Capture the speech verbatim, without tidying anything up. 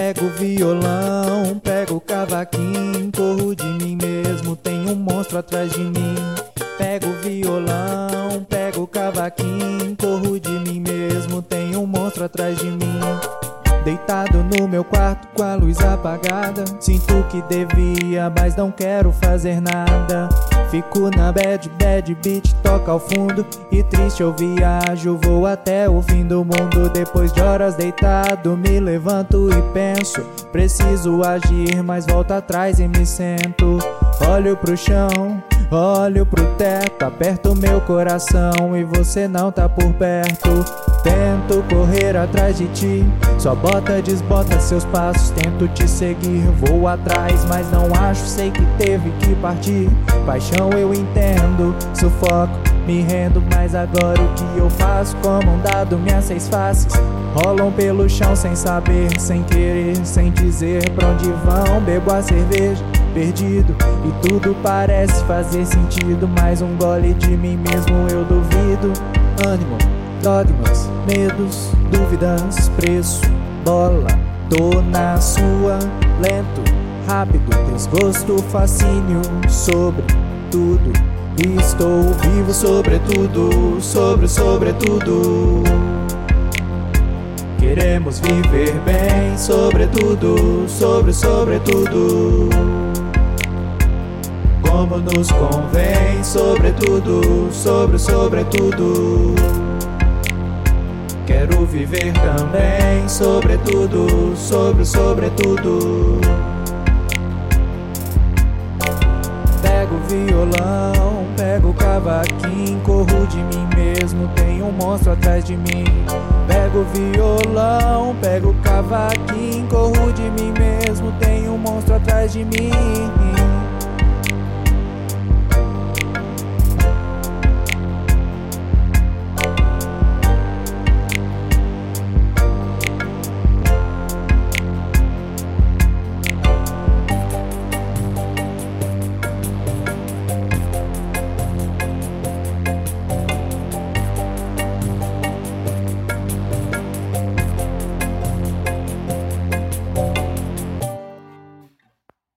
Pego o violão, pego o cavaquinho, corro de mim mesmo, tem um monstro atrás de mim. Pego o violão, pego o cavaquinho, corro de mim mesmo, tem um monstro atrás de mim. Deitado no meu quarto com a luz apagada, sinto que devia, mas não quero fazer nada. Fico na bad, bad beat, toca ao fundo, e triste eu viajo, vou até o fim do mundo. Depois de horas deitado, me levanto e penso, preciso agir, mas volto atrás e me sento. Olho pro chão, olho pro teto, aperto meu coração e você não tá por perto. Tento correr atrás de ti, só bota, desbota seus passos. Tento te seguir, vou atrás, mas não acho, sei que teve que partir. Paixão eu entendo, sufoco, me rendo, mas agora o que eu faço? Como um dado, minhas seis faces rolam pelo chão sem saber, sem querer, sem dizer pra onde vão. Bebo a cerveja, perdido, e tudo parece fazer sentido. Mais um gole de mim mesmo eu duvido. Ânimo, dogmas, medos, dúvidas, preço, bola, tô na sua. Lento, rápido, desgosto, fascínio sobre tudo. Estou vivo sobretudo, sobre sobretudo. Queremos viver bem, sobretudo, sobre sobretudo. Como nos convém, sobretudo, sobre sobretudo. Quero viver também, sobretudo, sobre sobretudo. Pego o violão, pego o cavaquinho, corro de mim mesmo, tem um monstro atrás de mim. Pego o violão, pego o cavaquinho, corro de mim mesmo, tem um monstro atrás de mim.